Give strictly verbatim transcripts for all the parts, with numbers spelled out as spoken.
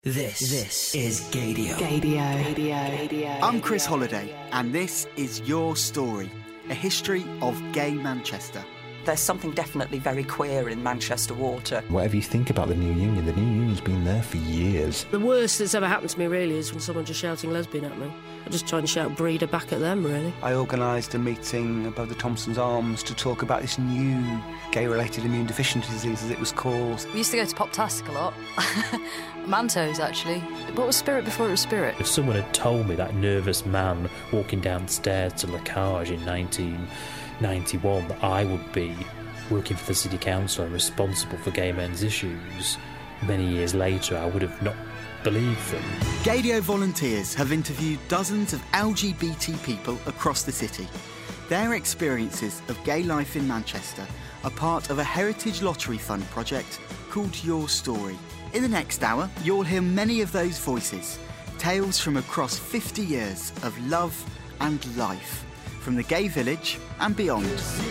This, this is Gaydio. Gaydio. Gaydio. Gaydio. I'm Chris Holliday, and this is Your Story, a history of gay Manchester. There's something definitely very queer in Manchester Water. Whatever you think about the new union, the new union's been there for years. The worst that's ever happened to me, really, is when someone just shouting lesbian at me. I just try and shout breeder back at them, really. I organised a meeting above the Thompson's Arms to talk about this new gay-related immune deficiency disease, as it was called. We used to go to Poptastic a lot. Mantos, actually. What was Spirit before it was Spirit? If someone had told me that nervous man walking down the stairs to Lacage in nineteen ninety-one that I would be working for the city council and responsible for gay men's issues, many years later I would have not believed them. Gaydio volunteers have interviewed dozens of L G B T people across the city. Their experiences of gay life in Manchester are part of a Heritage Lottery Fund project called Your Story. In the next hour, you'll hear many of those voices, tales from across fifty years of love and life, from the gay village and beyond.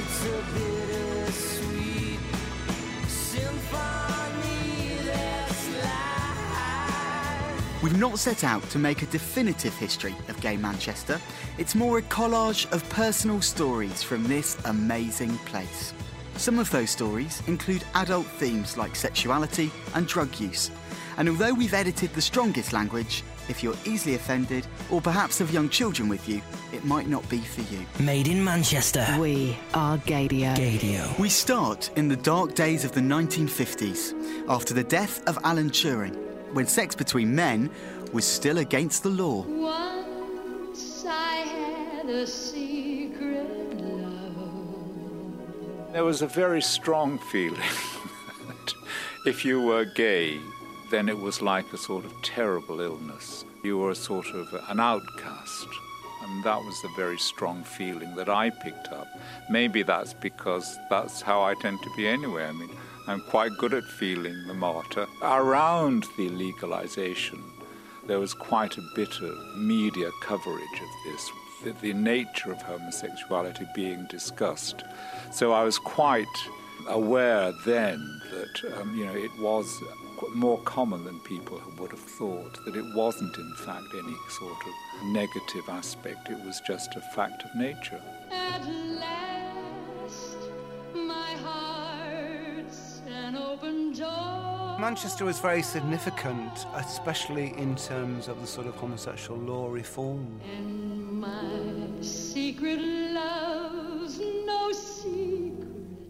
We've not set out to make a definitive history of gay Manchester. It's more a collage of personal stories from this amazing place. Some of those stories include adult themes like sexuality and drug use. And although we've edited the strongest language, if you're easily offended or perhaps have young children with you, it might not be for you. Made in Manchester. We are Gaydio. Gaydio. We start in the dark days of the nineteen fifties, after the death of Alan Turing, when sex between men was still against the law. Once I had a secret love. There was a very strong feeling that if you were gay, then it was like a sort of terrible illness. You were a sort of an outcast. And that was a very strong feeling that I picked up. Maybe that's because that's how I tend to be anyway. I mean, I'm quite good at feeling the martyr. Around the legalization, there was quite a bit of media coverage of this, the, the nature of homosexuality being discussed. So I was quite aware then that, um, you know, it was more common than people would have thought, that it wasn't in fact any sort of negative aspect, it was just a fact of nature. At last, my heart's an open door. Manchester was very significant, especially in terms of the sort of homosexual law reform. And my secret love's no secret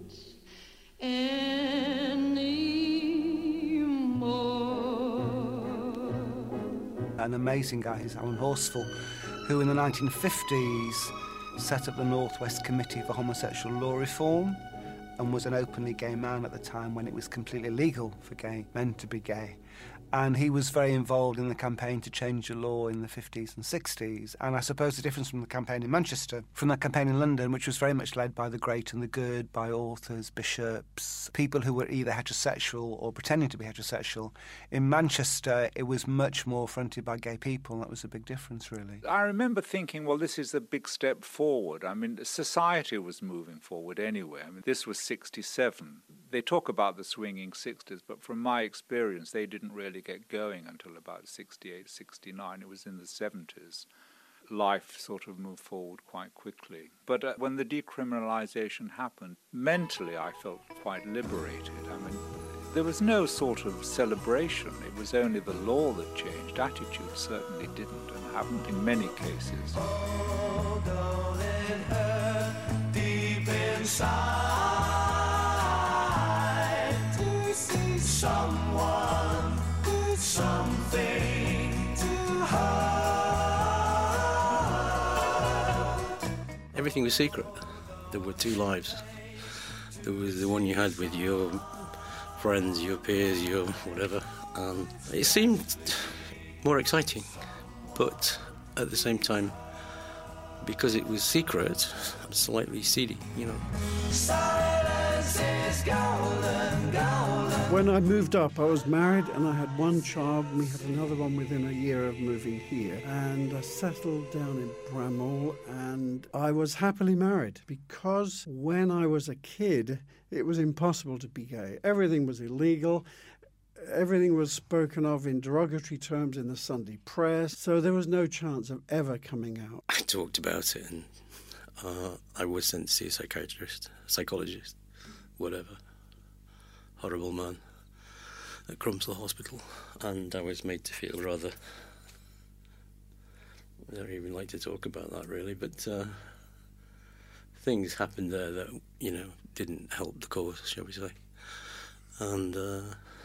anymore. An amazing guy is Alan Horsfall, who in the nineteen fifties set up the North West Committee for Homosexual Law Reform and was an openly gay man at the time when it was completely legal for gay men to be gay. And he was very involved in the campaign to change the law in the fifties and sixties. And I suppose the difference from the campaign in Manchester, from that campaign in London, which was very much led by the great and the good, by authors, bishops, people who were either heterosexual or pretending to be heterosexual. In Manchester, it was much more fronted by gay people, and that was a big difference, really. I remember thinking, well, this is a big step forward. I mean, society was moving forward anyway. I mean, this was sixty-seven. They talk about the swinging sixties, but from my experience, they didn't really get going until about sixty-eight, sixty-nine. It was in the seventies. Life sort of moved forward quite quickly. But uh, when the decriminalisation happened, mentally I felt quite liberated. I mean, there was no sort of celebration. It was only the law that changed. Attitudes certainly didn't and haven't in many cases. Oh, don't it hurt deep inside to see someone, something to hurt. Everything was secret. There were two lives. There was the one you had with your friends, your peers, your whatever. Um, it seemed more exciting, but at the same time, because it was secret, slightly seedy, you know. Silence is golden, golden. When I moved up, I was married and I had one child, and we had another one within a year of moving here. And I settled down in Bramall, and I was happily married because when I was a kid, it was impossible to be gay. Everything was illegal. Everything was spoken of in derogatory terms in the Sunday press, so there was no chance of ever coming out. I talked about it, and uh, I was sent to see a psychiatrist, psychologist, whatever. Horrible man at Crumpsall Hospital, and I was made to feel rather... I don't even like to talk about that, really, but uh, things happened there that, you know, didn't help the cause, shall we say. And uh,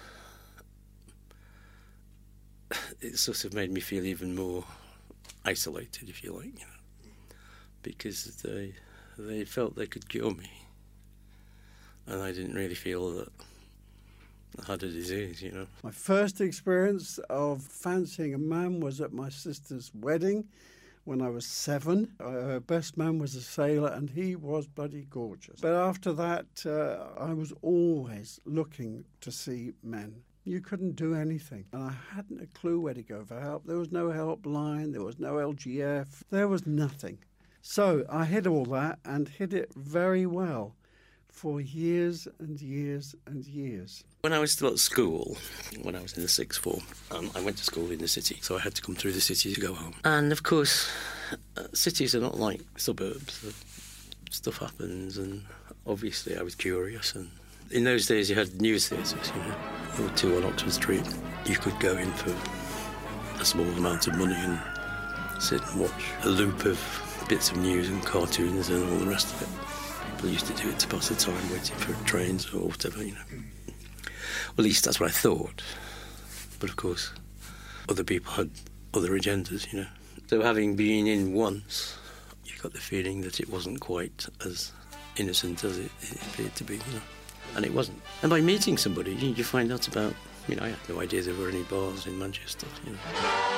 it sort of made me feel even more isolated, if you like, you know, because they they felt they could cure me, and I didn't really feel that I had a disease, you know. My first experience of fancying a man was at my sister's wedding when I was seven. Her best man was a sailor, and he was bloody gorgeous. But after that, uh, I was always looking to see men. You couldn't do anything, and I hadn't a clue where to go for help. There was no helpline, there was no L G F, there was nothing. So I hid all that, and hid it very well, for years and years and years. When I was still at school, when I was in the sixth form, um, I went to school in the city, so I had to come through the city to go home. And of course, uh, cities are not like suburbs. Stuff happens, and obviously I was curious. And in those days, you had news theatres, you know. There were two on Oxford Street. You could go in for a small amount of money and sit and watch a loop of bits of news and cartoons and all the rest of it. People used to do it to pass the time, waiting for trains or whatever, you know. Well, at least that's what I thought. But of course, other people had other agendas, you know. So having been in once, you got the feeling that it wasn't quite as innocent as it, it appeared to be, you know. And it wasn't. And by meeting somebody, you, you find out about, you know, I had no idea there were any bars in Manchester, you know.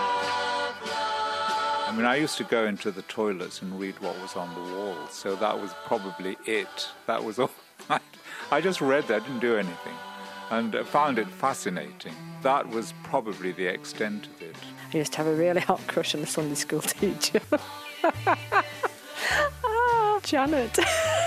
I mean, I used to go into the toilets and read what was on the wall, so that was probably it. That was all. I just read that, didn't do anything, and found it fascinating. That was probably the extent of it. I used to have a really hot crush on the Sunday school teacher. Oh, Janet.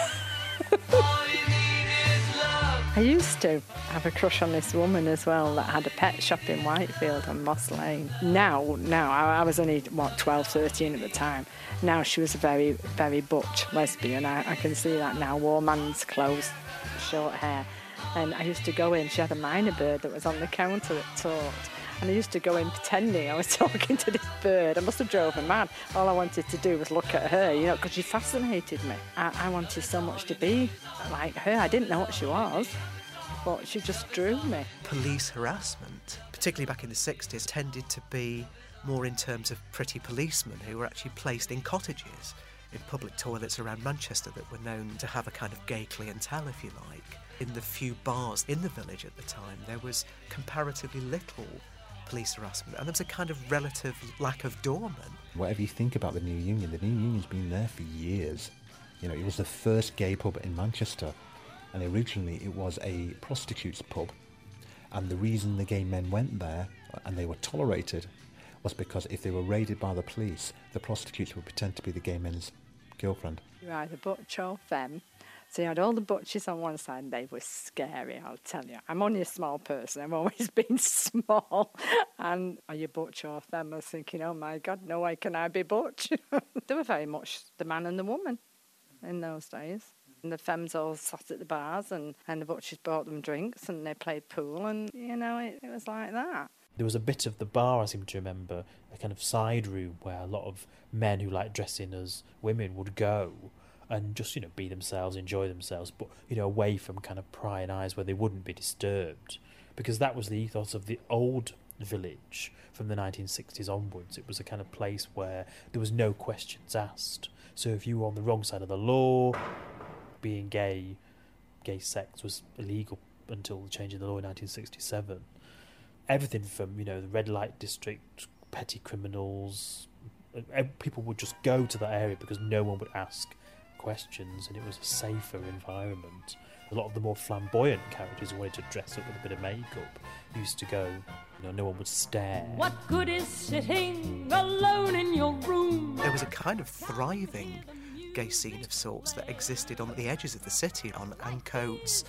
I used to have a crush on this woman as well that had a pet shop in Whitefield on Moss Lane. Now, now I, I was only, what, twelve, thirteen at the time. Now she was a very, very butch lesbian. I, I can see that now. Wore man's clothes, short hair. And I used to go in, she had a minor bird that was on the counter that talked. And I used to go in pretending I was talking to this bird. I must have drove her mad. All I wanted to do was look at her, you know, because she fascinated me. I, I wanted so much to be like her. I didn't know what she was, but she just drew me. Police harassment, particularly back in the sixties, tended to be more in terms of pretty policemen who were actually placed in cottages, in public toilets around Manchester that were known to have a kind of gay clientele, if you like. In the few bars in the village at the time, there was comparatively little police harassment, and there was a kind of relative lack of doormen. Whatever you think about the New Union, the New Union's been there for years. You know, it was the first gay pub in Manchester, and originally it was a prostitutes' pub, and the reason the gay men went there, and they were tolerated, was because if they were raided by the police, the prostitutes would pretend to be the gay men's girlfriend. You're either butch or femme. So you had all the butches on one side, and they were scary, I'll tell you. I'm only a small person, I've always been small. And are you butch or femme? I was thinking, oh my God, no way can I be butch. They were very much the man and the woman in those days. And the femmes all sat at the bars, and, and the butchers bought them drinks, and they played pool, and, you know, it, it was like that. There was a bit of the bar, I seem to remember, a kind of side room where a lot of men who like dressing as women would go and just, you know, be themselves, enjoy themselves, but, you know, away from kind of prying eyes where they wouldn't be disturbed. Because that was the ethos of the old village from the nineteen sixties onwards. It was a kind of place where there was no questions asked. So if you were on the wrong side of the law, being gay, gay sex was illegal until the change in the law in nineteen sixty-seven. Everything from, you know, the red light district, petty criminals, people would just go to that area because no one would ask questions, and it was a safer environment. A lot of the more flamboyant characters who wanted to dress up with a bit of makeup used to go, you know, no one would stare. What good is sitting alone in your room? There was a kind of thriving gay scene of sorts that existed on the edges of the city, on Ancoats,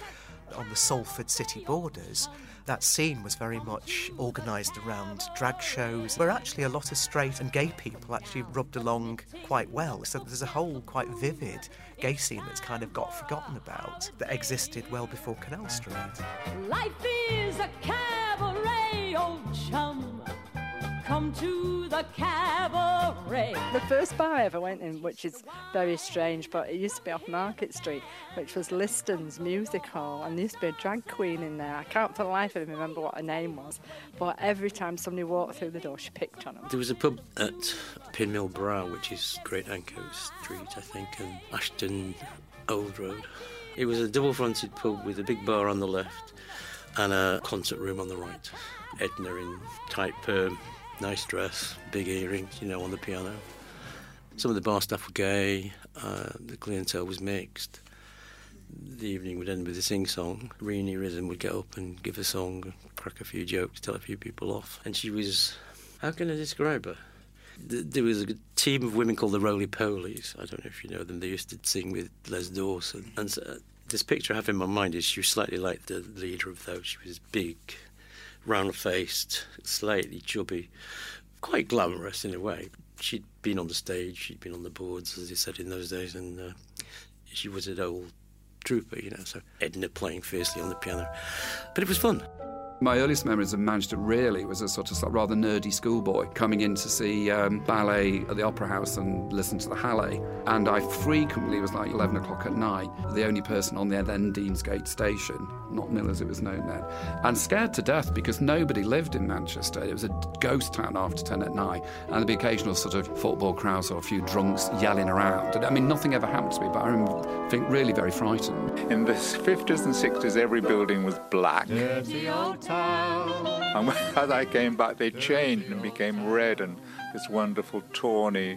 on the Salford city borders, that scene was very much organised around drag shows, where actually a lot of straight and gay people actually rubbed along quite well. So there's a whole quite vivid gay scene that's kind of got forgotten about, that existed well before Canal Street. Life is a cabaret, old chum. Come to the cabaret. The first bar I ever went in, which is very strange, but it used to be off Market Street, which was Liston's Music Hall, and there used to be a drag queen in there. I can't for the life of me remember what her name was, but every time somebody walked through the door, she picked on them. There was a pub at Pinmill Brow, which is Great Anco Street, I think, and Ashton Old Road. It was a double-fronted pub with a big bar on the left and a concert room on the right. Edna in tight perm, nice dress, big earrings, you know, on the piano. Some of the bar staff were gay, uh, the clientele was mixed. The evening would end with a sing-song. Renee Risen would get up and give a song, crack a few jokes, tell a few people off. And she was, how can I describe her? There was a team of women called the Roly-Polies. I don't know if you know them. They used to sing with Les Dawson. And so, this picture I have in my mind is she was slightly like the leader of those. She was big, round-faced, slightly chubby, quite glamorous in a way. She'd been on the stage, she'd been on the boards, as they said in those days, and uh, she was an old trooper, you know, so Edna playing fiercely on the piano. But it was fun. My earliest memories of Manchester really was a sort of rather nerdy schoolboy coming in to see um, ballet at the Opera House and listen to the Halle. And I frequently was like eleven o'clock at night, the only person on the then Deansgate station, not Mill as it was known then, and scared to death because nobody lived in Manchester. It was a ghost town after ten at night, and there'd be occasional sort of football crowds or a few drunks yelling around. And, I mean, nothing ever happened to me, but I remember being really very frightened. In the fifties and sixties, every building was black. Dirty old town. And as I came back, they changed and became red and this wonderful tawny.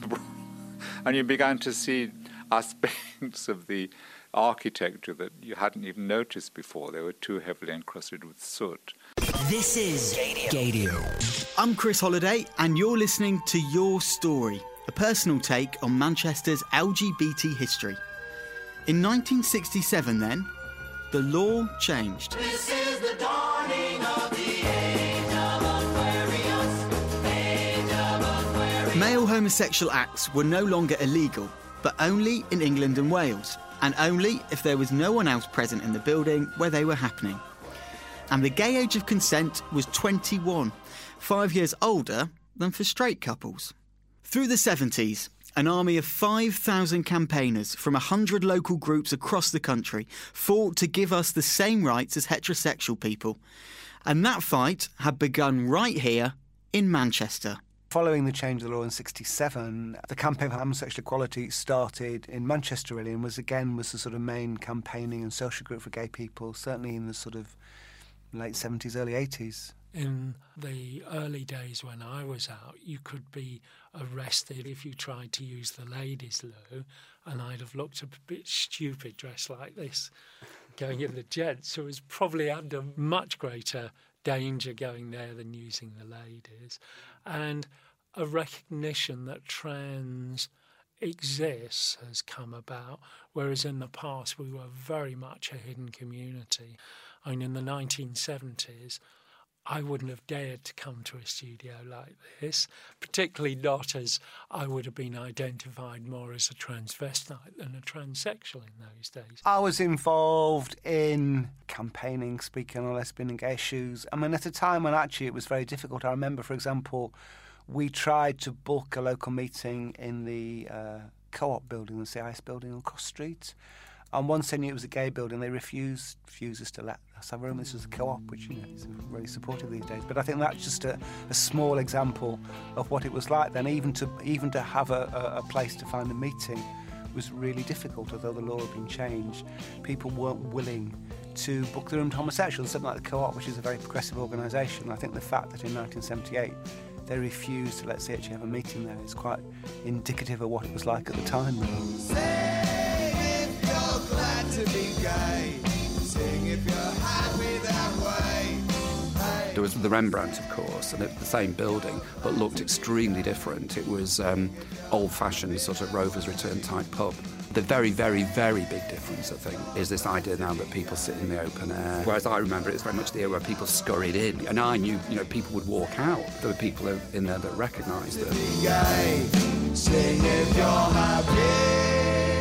And you began to see aspects of the architecture that you hadn't even noticed before. They were too heavily encrusted with soot. This is Gaydio. I'm Chris Holliday, and you're listening to Your Story, a personal take on Manchester's L G B T history. In nineteen sixty-seven, then, the law changed. This is the dawning of the age of Aquarius, age of Aquarius. Male homosexual acts were no longer illegal, but only in England and Wales, and only if there was no one else present in the building where they were happening. And the gay age of consent was twenty-one, five years older than for straight couples. Through the seventies, an army of five thousand campaigners from one hundred local groups across the country fought to give us the same rights as heterosexual people. And that fight had begun right here in Manchester. Following the change of the law in sixty-seven, the campaign for homosexual equality started in Manchester, really, and was again was the sort of main campaigning and social group for gay people, certainly in the sort of late seventies, early eighties. In the early days when I was out, you could be arrested if you tried to use the ladies' loo, and I'd have looked a bit stupid dressed like this going in the gents, who was probably under much greater danger going there than using the ladies. And a recognition that trans exists has come about, whereas in the past we were very much a hidden community. I mean, in the nineteen seventies, I wouldn't have dared to come to a studio like this, particularly not as I would have been identified more as a transvestite than a transsexual in those days. I was involved in campaigning, speaking on lesbian and gay issues. I mean, at a time when actually it was very difficult. I remember, for example, we tried to book a local meeting in the uh, Co-op building, the C I S building on Cross Street. And once they knew it was a gay building, they refused, refused us to let us have a room. This was a Co-op, which, you know, is really supportive these days. But I think that's just a, a small example of what it was like then. Even to even to have a, a, a place to find a meeting was really difficult, although the law had been changed. People weren't willing to book the room to homosexuals, something like the Co-op, which is a very progressive organisation. I think the fact that in nineteen seventy-eight they refused to let C H A have a meeting there is quite indicative of what it was like at the time. Glad to be gay. Sing if you're happy that way. Hey. There was the Rembrandt, of course, and it was the same building, but looked extremely different. It was um, old-fashioned sort of Rover's Return type pub, The very, very, very big difference, I think, is this idea now that people sit in the open air. Whereas I remember it's very much the era where people scurried in, and I knew, you know, people would walk out. There were people in there that recognised them. Sing if you're happy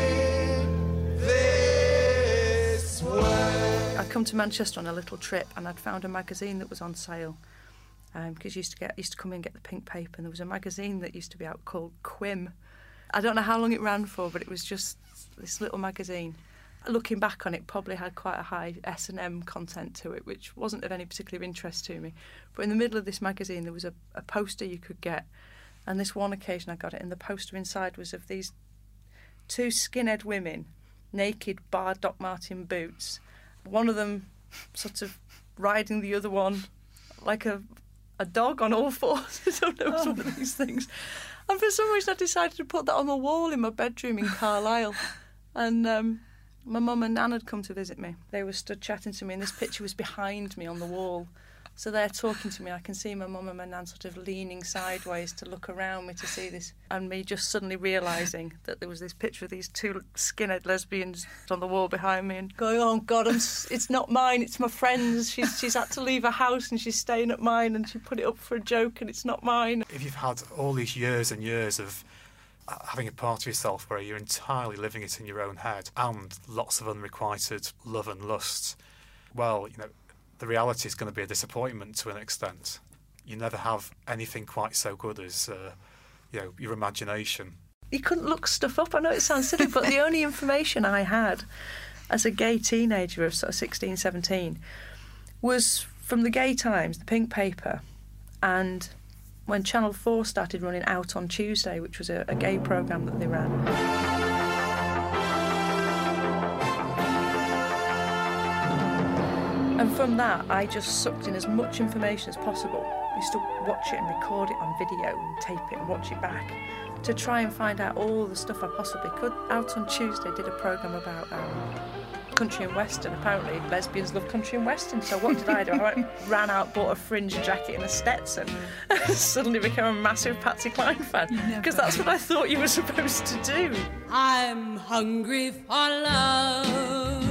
this way. I'd come to Manchester on a little trip and I'd found a magazine that was on sale. Because um, used to get used to come in and get the pink paper, and there was a magazine that used to be out called Quim. I don't know how long it ran for, but it was just this little magazine. Looking back on it, probably had quite a high S and M content to it, which wasn't of any particular interest to me. But in the middle of this magazine, there was a, a poster you could get, and this one occasion I got it, and the poster inside was of these two skinhead women, naked, bar Doc Martin boots. One of them sort of riding the other one like a a dog on all fours. I don't know, it was one of these things. And for some reason I decided to put that on the wall in my bedroom in Carlisle. And um, my mum and Nan had come to visit me. They were stood chatting to me, and this picture was behind me on the wall. So they're talking to me. I can see my mum and my Nan sort of leaning sideways to look around me to see this, and me just suddenly realising that there was this picture of these two skinhead lesbians on the wall behind me, and going, oh God, I'm, it's not mine, it's my friend's. She's, she's had to leave her house and she's staying at mine, and she put it up for a joke and it's not mine. If you've had all these years and years of having a part of yourself where you're entirely living it in your own head, and lots of unrequited love and lust, well, you know, the reality is going to be a disappointment to an extent. You never have anything quite so good as, uh, you know, your imagination. You couldn't look stuff up. I know it sounds silly, but the only information I had as a gay teenager of sort of sixteen, seventeen was from the Gay Times, the pink paper, and when Channel four started running Out on Tuesday, which was a, a gay programme that they ran. And from that, I just sucked in as much information as possible. I used to watch it and record it on video and tape it and watch it back to try and find out all the stuff I possibly could. Out on Tuesday did a programme about um, country and western. Apparently lesbians love country and western, so what did I do? I went, ran out, bought a fringe jacket and a Stetson, and suddenly became a massive Patsy Cline fan, because that's what I thought you were supposed to do. I'm hungry for love.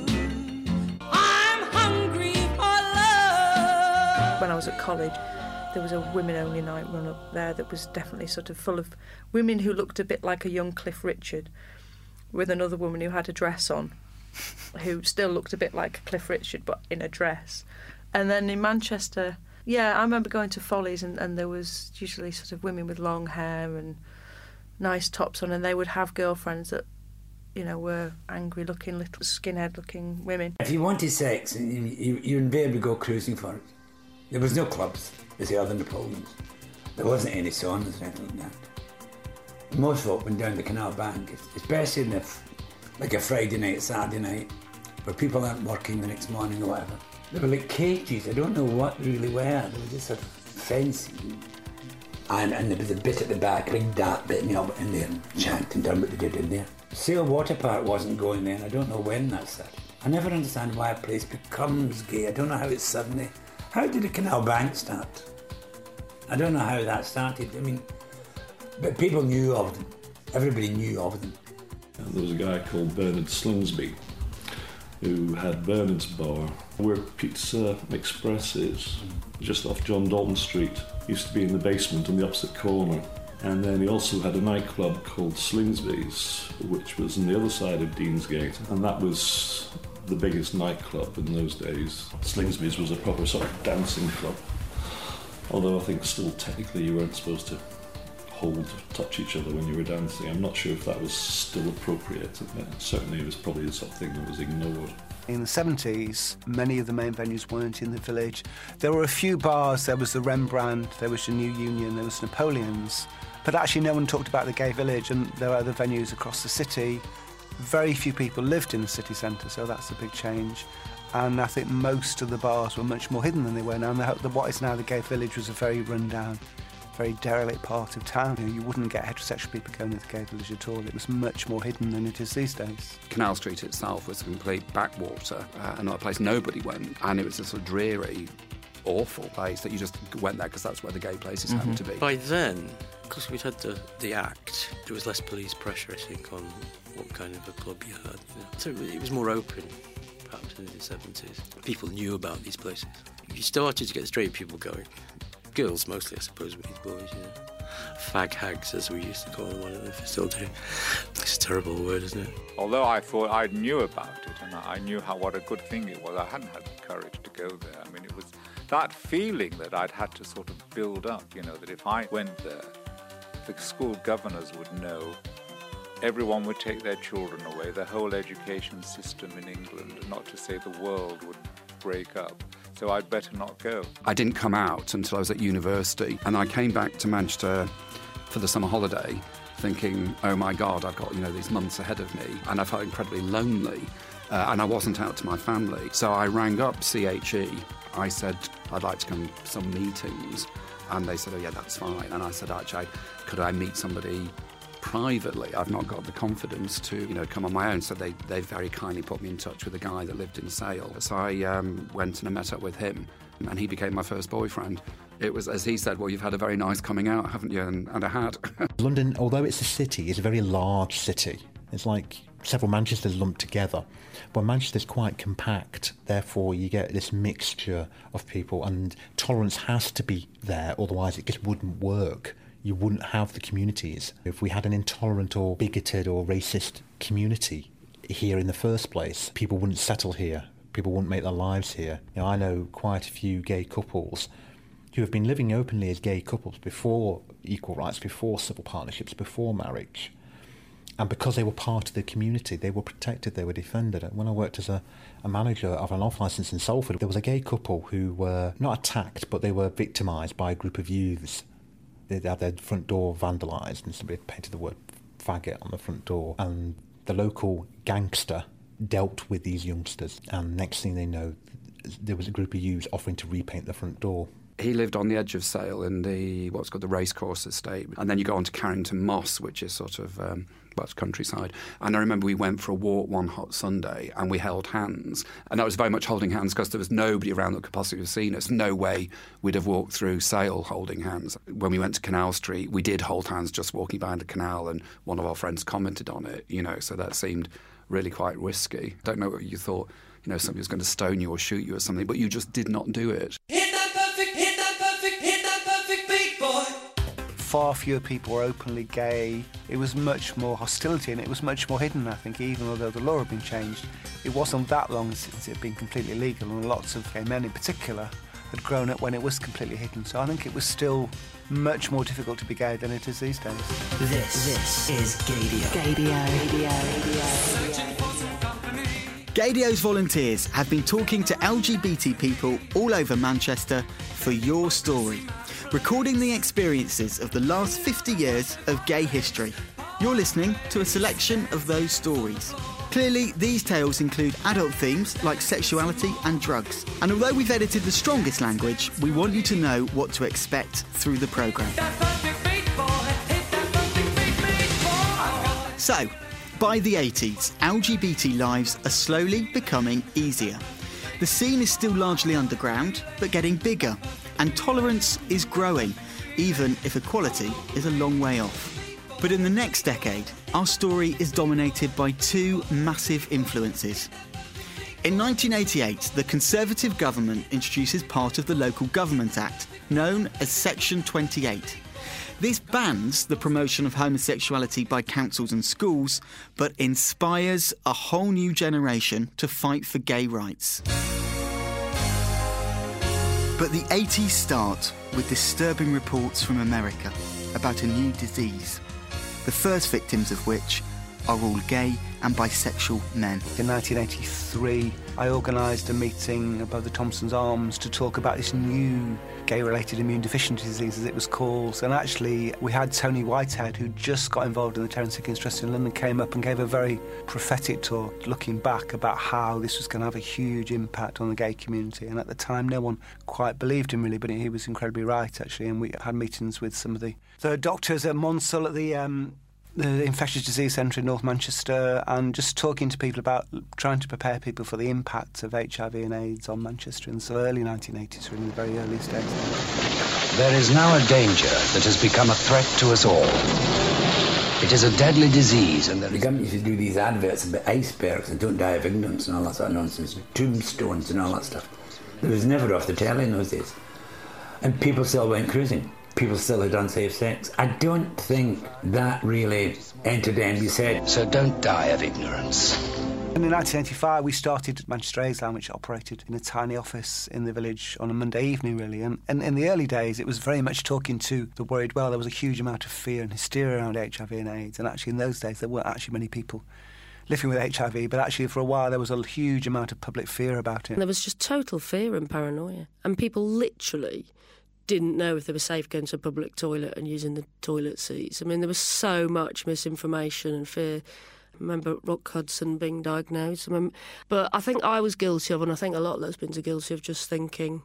When I was at college, there was a women-only night run up there that was definitely sort of full of women who looked a bit like a young Cliff Richard, with another woman who had a dress on, who still looked a bit like a Cliff Richard, but in a dress. And then in Manchester, yeah, I remember going to Follies, and, and there was usually sort of women with long hair and nice tops on, and they would have girlfriends that, you know, were angry-looking, little skinhead-looking women. If you wanted sex, you, you, you invariably go cruising for it. There was no clubs, as the other Napoleons. There wasn't any saunas or anything like that. Most folk went down the Canal Bank, especially in the, like a Friday night, Saturday night, where people aren't working the next morning or whatever. They were like cages. I don't know what they really were. They were just sort of fencing. And, and there was a bit at the back, a big dark bit, and you all went in there and chanked and done what they did in there. Sale Water Park wasn't going then. I don't know when that started. I never understand why a place becomes gay. I don't know how it's suddenly... How did the Canal Bank start? I don't know how that started. I mean, but people knew of them. Everybody knew of them. And there was a guy called Bernard Slingsby who had Bernard's Bar, where Pizza Express is, just off John Dalton Street. Used to be in the basement on the opposite corner. And then he also had a nightclub called Slingsby's, which was on the other side of Deansgate, and that was the biggest nightclub in those days. Slingsby's was a proper sort of dancing club, although I think still technically you weren't supposed to hold, touch each other when you were dancing. I'm not sure if that was still appropriate. Certainly it was probably the sort of thing that was ignored. In the seventies, many of the main venues weren't in the village. There were a few bars. There was the Rembrandt, there was the New Union, there was Napoleon's, but actually no one talked about the gay village, and there were other venues across the city. Very few people lived in the city centre, so that's a big change. And I think most of the bars were much more hidden than they were now. And the, the, what is now the gay village was a very run-down, very derelict part of town. You know, you wouldn't get heterosexual people going to the gay village at all. It was much more hidden than it is these days. Canal Street itself was a complete backwater, uh, and not a place nobody went. And it was a sort of dreary, awful place that you just went there because that's where the gay places Mhm. happened to be. By then, because we'd had the, the Act, there was less police pressure, I think, on what kind of a club you had. You know. So it was more open, perhaps in the seventies. People knew about these places. You started to get straight people going. Girls mostly, I suppose, with these boys, you know. Fag hags, as we used to call them, whatever they still do. It's a terrible word, isn't it? Although I thought I knew about it and I knew how what a good thing it was, I hadn't had the courage to go there. I mean, it was that feeling that I'd had to sort of build up, you know, that if I went there, the school governors would know, everyone would take their children away, the whole education system in England, not to say the world, would break up. So I'd better not go. I didn't come out until I was at university, and I came back to Manchester for the summer holiday thinking, oh my God, I've got, you know, these months ahead of me, and I felt incredibly lonely, uh, and I wasn't out to my family. So I rang up C H E. I said, I'd like to come to some meetings, and they said, oh yeah, that's fine. And I said, actually, could I meet somebody privately? I've not got the confidence to, you know, come on my own. So they, they very kindly put me in touch with a guy that lived in Sale. So I um, went and I met up with him, and he became my first boyfriend. It was, as he said, well, you've had a very nice coming out, haven't you? And, and I had. London, although it's a city, is a very large city. It's like several Manchesters lumped together. But Manchester's quite compact, therefore you get this mixture of people, and tolerance has to be there, otherwise it just wouldn't work. You wouldn't have the communities. If we had an intolerant or bigoted or racist community here in the first place, people wouldn't settle here. People wouldn't make their lives here. You know, I know quite a few gay couples who have been living openly as gay couples before equal rights, before civil partnerships, before marriage. And because they were part of the community, they were protected, they were defended. When I worked as a, a manager of an off licence in Salford, there was a gay couple who were not attacked, but they were victimised by a group of youths. They had their front door vandalised, and somebody had painted the word faggot on the front door. And the local gangster dealt with these youngsters, and next thing they know, there was a group of youths offering to repaint the front door. He lived on the edge of Sale in the, what's called the Racecourse Estate. And then you go on to Carrington Moss, which is sort of, um, well, it's countryside. And I remember we went for a walk one hot Sunday and we held hands. And that was very much holding hands because there was nobody around that could possibly have seen us. No way we'd have walked through Sale holding hands. When we went to Canal Street, we did hold hands just walking behind the canal, and one of our friends commented on it, you know, so that seemed really quite risky. Don't know what you thought, you know, somebody was going to stone you or shoot you or something, but you just did not do it. Hit that perfect, hit that perfect, hit that perfect beat, boy. Far fewer people were openly gay. It was much more hostility, and it was much more hidden, I think, even although the law had been changed. It wasn't that long since it had been completely legal, and lots of gay men in particular had grown up when it was completely hidden. So I think it was still much more difficult to be gay than it is these days. This, this is Gaydio. Gaydio. Gaydio. Gaydio's volunteers have been talking to L G B T people all over Manchester for your story, recording the experiences of the last fifty years of gay history. You're listening to a selection of those stories. Clearly, these tales include adult themes like sexuality and drugs. And although we've edited the strongest language, we want you to know what to expect through the programme. So, by the eighties, L G B T lives are slowly becoming easier. The scene is still largely underground, but getting bigger, and tolerance is growing, even if equality is a long way off. But in the next decade, our story is dominated by two massive influences. In nineteen eighty-eight, the Conservative government introduces part of the Local Government Act, known as Section twenty-eight. This bans the promotion of homosexuality by councils and schools, but inspires a whole new generation to fight for gay rights. But the eighties start with disturbing reports from America about a new disease, the first victims of which are all gay and bisexual men. In nineteen eighty-three, I organised a meeting above the Thompson's Arms to talk about this new gay-related immune deficiency disease, as it was called. And actually, we had Tony Whitehead, who just got involved in the Terence Higgins Trust in London, came up and gave a very prophetic talk, looking back about how this was going to have a huge impact on the gay community. And at the time, no one quite believed him, really, but he was incredibly right, actually. And we had meetings with some of the, the doctors at Monsell at the... Um, the Infectious Disease Centre in North Manchester and just talking to people about trying to prepare people for the impact of H I V and AIDS on Manchester in the early nineteen eighties, really the very earliest days. There is now a danger that has become a threat to us all. It is a deadly disease, and the government used to do these adverts about icebergs and don't die of ignorance and all that sort of nonsense, tombstones and all that stuff. There was never off the telly in those days. And people still went cruising. People still had unsafe sex. I don't think that really entered anybody's head. So don't die of ignorance. And in nineteen eighty-five, we started Manchester AIDS Lounge, which operated in a tiny office in the village on a Monday evening, really. And, and in the early days, it was very much talking to the worried well. There was a huge amount of fear and hysteria around H I V and AIDS. And actually, in those days, there weren't actually many people living with H I V, but actually, for a while, there was a huge amount of public fear about it. There was just total fear and paranoia. And people literally didn't know if they were safe going to a public toilet and using the toilet seats. I mean, there was so much misinformation and fear. I remember Rock Hudson being diagnosed. I mean, but I think I was guilty of, and I think a lot of lesbians are guilty of just thinking,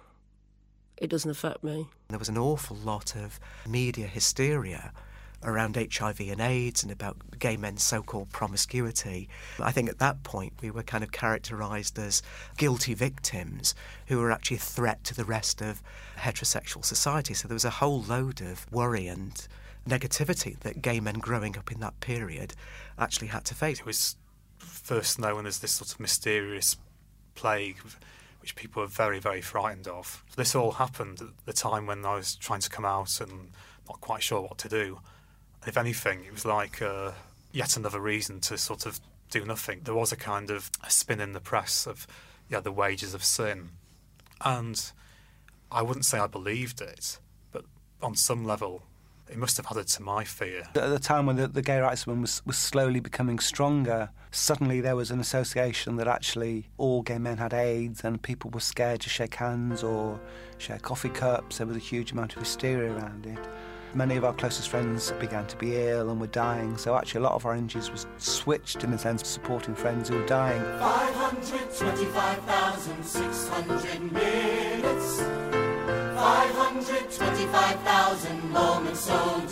it doesn't affect me. There was an awful lot of media hysteria around H I V and AIDS and about gay men's so-called promiscuity. I think at that point we were kind of characterised as guilty victims who were actually a threat to the rest of heterosexual society. So there was a whole load of worry and negativity that gay men growing up in that period actually had to face. It was first known as this sort of mysterious plague which people were very, very frightened of. This all happened at the time when I was trying to come out and not quite sure what to do. If anything, it was like uh, yet another reason to sort of do nothing. There was a kind of a spin in the press of, yeah, the wages of sin. And I wouldn't say I believed it, but on some level, it must have added to my fear. At the time when the, the gay rights movement was, was slowly becoming stronger, suddenly there was an association that actually all gay men had AIDS and people were scared to shake hands or share coffee cups. There was a huge amount of hysteria around it. Many of our closest friends began to be ill and were dying, so actually a lot of our energies was switched, in a sense, supporting friends who were dying. five hundred twenty-five thousand six hundred minutes, five hundred twenty-five thousand moments, oh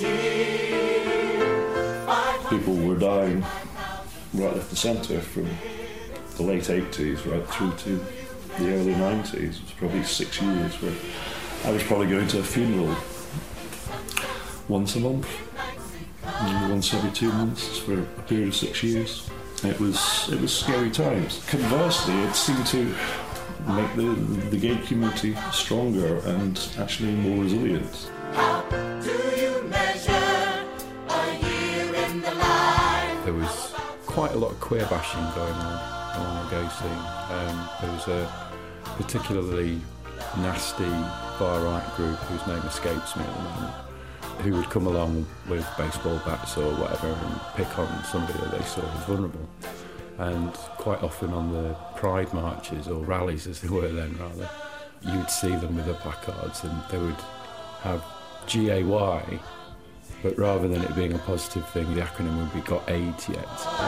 dear. People were dying right left and centre from the late eighties right through to the early nineties. It was probably six years where I was probably going to a funeral once a month, once every two months for a period of six years. It was it was scary times. Conversely, it seemed to make the the gay community stronger and actually more resilient. How do you measure a year in the life? There was quite a lot of queer bashing going on on the gay scene. Um, there was a particularly nasty far-right group whose name escapes me at the moment, who would come along with baseball bats or whatever and pick on somebody that they saw as vulnerable. And quite often on the pride marches, or rallies as they were then rather, you would see them with their placards and they would have G A Y, but rather than it being a positive thing, the acronym would be Got AIDS Yet.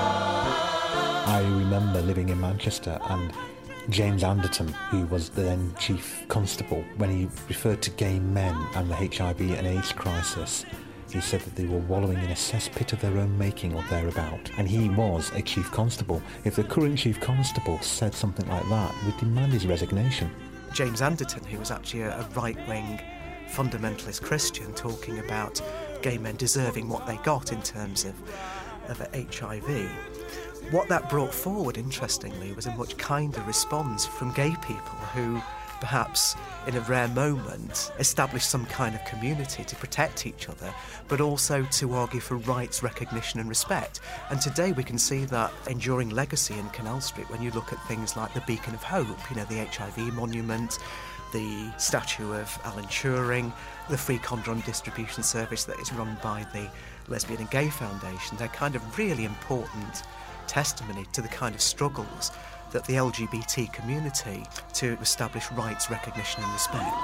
I remember living in Manchester and James Anderton, who was the then chief constable, when he referred to gay men and the H I V and AIDS crisis, he said that they were wallowing in a cesspit of their own making or thereabout. And he was a chief constable. If the current chief constable said something like that, we'd demand his resignation. James Anderton, who was actually a, a right-wing fundamentalist Christian, talking about gay men deserving what they got in terms of, of H I V. What that brought forward, interestingly, was a much kinder response from gay people who, perhaps in a rare moment, established some kind of community to protect each other, but also to argue for rights, recognition and respect. And today we can see that enduring legacy in Canal Street when you look at things like the Beacon of Hope, you know, the H I V monument, the statue of Alan Turing, the free condom distribution service that is run by the Lesbian and Gay Foundation. They're kind of really important testimony to the kind of struggles that the L G B T community to establish rights, recognition and respect.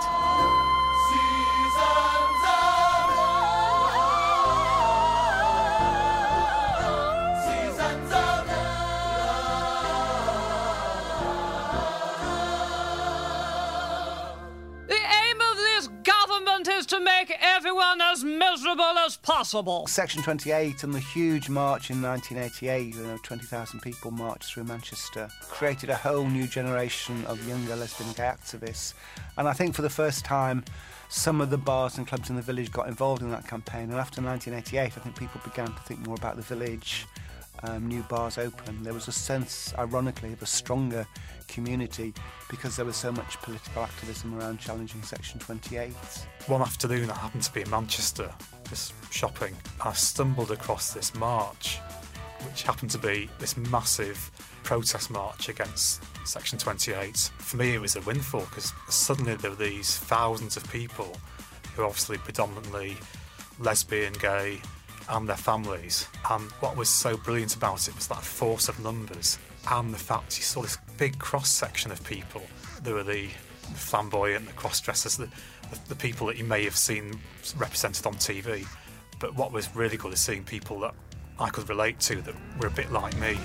The aim of this government is to make everyone as miserable as possible. Section twenty-eight and the huge march in nineteen eighty-eight, you know, twenty thousand people marched through Manchester, created a whole new generation of younger lesbian and gay activists. And I think for the first time, some of the bars and clubs in the village got involved in that campaign. And after nineteen eighty-eight, I think people began to think more about the village. Um, new bars open. There was a sense, ironically, of a stronger community because there was so much political activism around challenging Section twenty-eight. One afternoon I happened to be in Manchester, just shopping. I stumbled across this march, which happened to be this massive protest march against Section twenty-eight. For me it was a windfall because suddenly there were these thousands of people who are obviously predominantly lesbian, gay, and their families. And what was so brilliant about it was that force of numbers and the fact you saw this big cross-section of people. There were the flamboyant, the cross-dressers, the, the, the people that you may have seen represented on T V. But what was really good is seeing people that I could relate to that were a bit like me.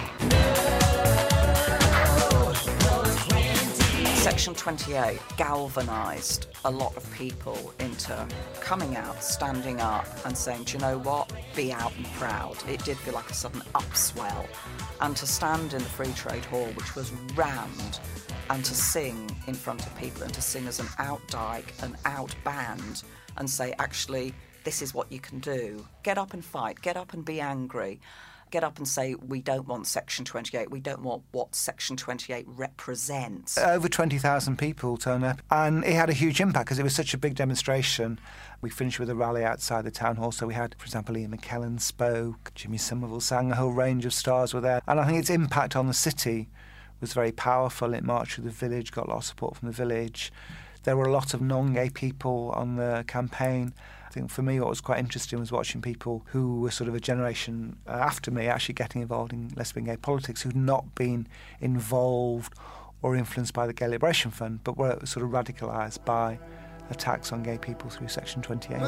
Section twenty-eight galvanised a lot of people into coming out, standing up and saying, do you know what, be out and proud. It did feel like a sudden upswell. And to stand in the Free Trade Hall, which was rammed, and to sing in front of people and to sing as an out dyke, an out band, and say, actually, this is what you can do. Get up and fight, get up and be angry. Get up and say, we don't want Section twenty-eight, we don't want what Section twenty-eight represents. Over twenty thousand people turned up, and it had a huge impact because it was such a big demonstration. We finished with a rally outside the town hall, so we had, for example, Ian McKellen spoke, Jimmy Somerville sang, a whole range of stars were there. And I think its impact on the city was very powerful. It marched through the village, got a lot of support from the village. There were a lot of non-gay people on the campaign. I think for me what was quite interesting was watching people who were sort of a generation after me actually getting involved in lesbian gay politics who'd not been involved or influenced by the Gay Liberation Fund but were sort of radicalised by attacks on gay people through Section twenty-eight.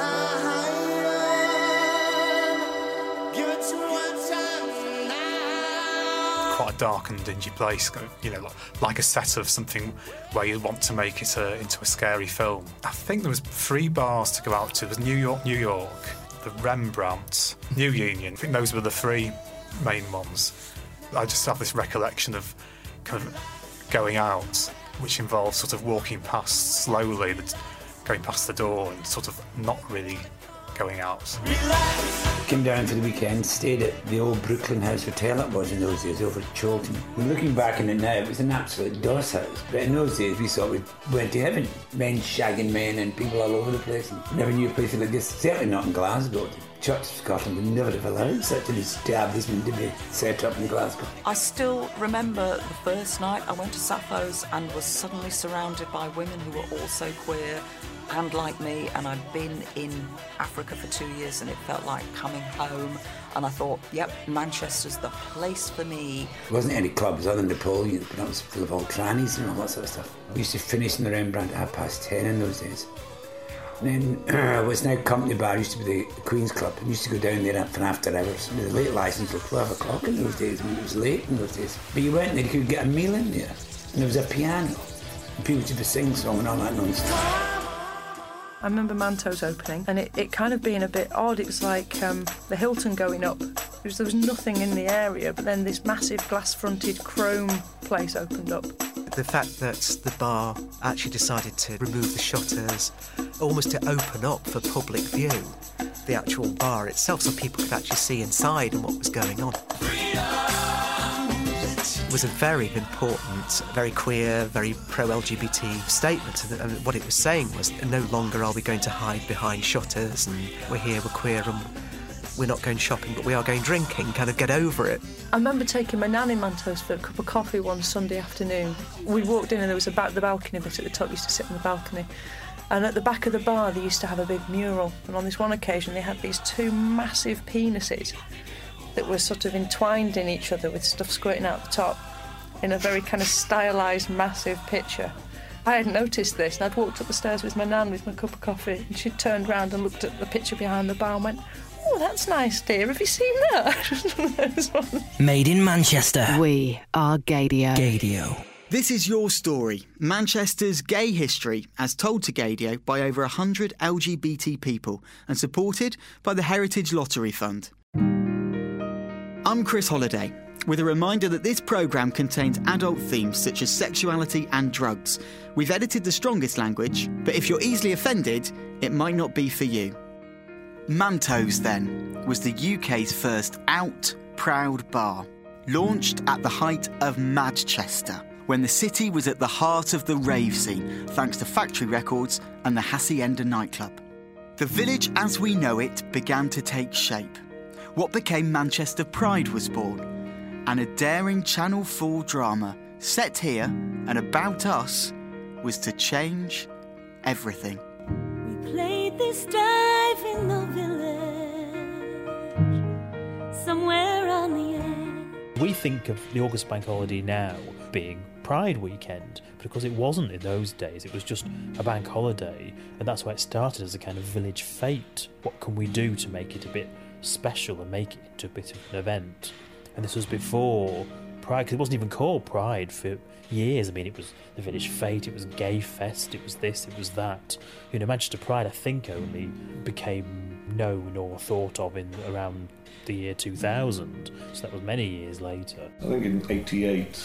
Quite a dark and dingy place, you know, like, like a set of something where you want to make it a, into a scary film. I think there was three bars to go out to. There was New York, New York, the Rembrandt, New Union. I think those were the three main ones. I just have this recollection of kind of going out, which involves sort of walking past slowly, going past the door and sort of not really going out. Came down for the weekend, stayed at the old Brooklyn House Hotel it was in those days, over at Chorlton. We're looking back on it now, it was an absolute doss house. But in those days we thought we went to heaven. Men shagging men and people all over the place. And never knew a place like this, certainly not in Glasgow. The Church of Scotland would never have allowed such an establishment to be set up in Glasgow. I still remember the first night I went to Sappho's and was suddenly surrounded by women who were also queer and like me, and I'd been in Africa for two years and it felt like coming home, and I thought, yep, Manchester's the place for me. There wasn't any clubs other than Napoleon, but that was full of old trannies and all that sort of stuff. We used to finish in the Rembrandt at half past ten in those days. And then uh, what's now Company Bar used to be the, the Queen's Club, and used to go down there for after hours. The late licence was twelve o'clock in those days. I mean, it was late in those days. But you went there, you could get a meal in there, and there was a piano, and people used to sing song and all that nonsense. I remember Manto's opening, and it, it kind of being a bit odd. It was like um, the Hilton going up. It was, there was nothing in the area, but then this massive glass-fronted chrome place opened up. The fact that the bar actually decided to remove the shutters, almost to open up for public view, the actual bar itself, so people could actually see inside and what was going on. Was a very important, very queer, very pro-L G B T statement. And what it was saying was, no longer are we going to hide behind shutters and we're here, we're queer and we're not going shopping, but we are going drinking, kind of get over it. I remember taking my nan in Mantos for a cup of coffee one Sunday afternoon. We walked in and there was a ba- the balcony bit at the top, we used to sit on the balcony. And at the back of the bar they used to have a big mural, and on this one occasion they had these two massive penises that were sort of entwined in each other with stuff squirting out the top in a very kind of stylised, massive picture. I had noticed this, and I'd walked up the stairs with my nan with my cup of coffee, and she'd turned round and looked at the picture behind the bar and went, "Oh, that's nice, dear. Have you seen that?" Made in Manchester. We are Gaydio. Gaydio. This is Your Story, Manchester's gay history, as told to Gaydio by over one hundred L G B T people and supported by the Heritage Lottery Fund. I'm Chris Holliday, with a reminder that this programme contains adult themes such as sexuality and drugs. We've edited the strongest language, but if you're easily offended, it might not be for you. Manto's, then, was the U K's first out, proud bar, launched at the height of Madchester, when the city was at the heart of the rave scene, thanks to Factory Records and the Hacienda nightclub. The village as we know it began to take shape. What became Manchester Pride was born, and a daring Channel four drama set here and about us was to change everything. We played this dive in the village, somewhere on the edge. We think of the August Bank Holiday now being Pride weekend, because it wasn't in those days. It was just a bank holiday, and that's why it started as a kind of village fete. What can we do to make it a bit special and make it into a bit of an event? And this was before Pride, because it wasn't even called Pride for years. I mean, it was the village fete, it was Gay Fest, it was this, it was that. You know, Manchester Pride, I think, only became known or thought of in around the year two thousand, so that was many years later. I think in eighty-eight,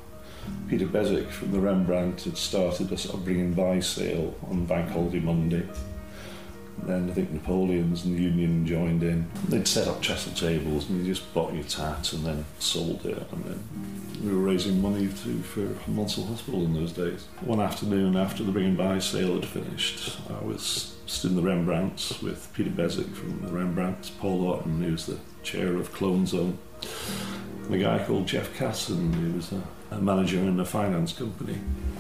Peter Beswick from the Rembrandt had started a sort of bring and buy sale on Bank Holiday Monday. Then I think Napoleon's and the Union joined in. They'd set up trestle tables and you just bought your tat and then sold it. And then we were raising money to, for Munsell Hospital in those days. One afternoon after the bring and buy sale had finished, I was stood in the Rembrandts with Peter Beswick from the Rembrandts, Paul Lawton, who was the chair of Clone Zone, and a guy called Jeff Casson, who was a, a manager in a finance company.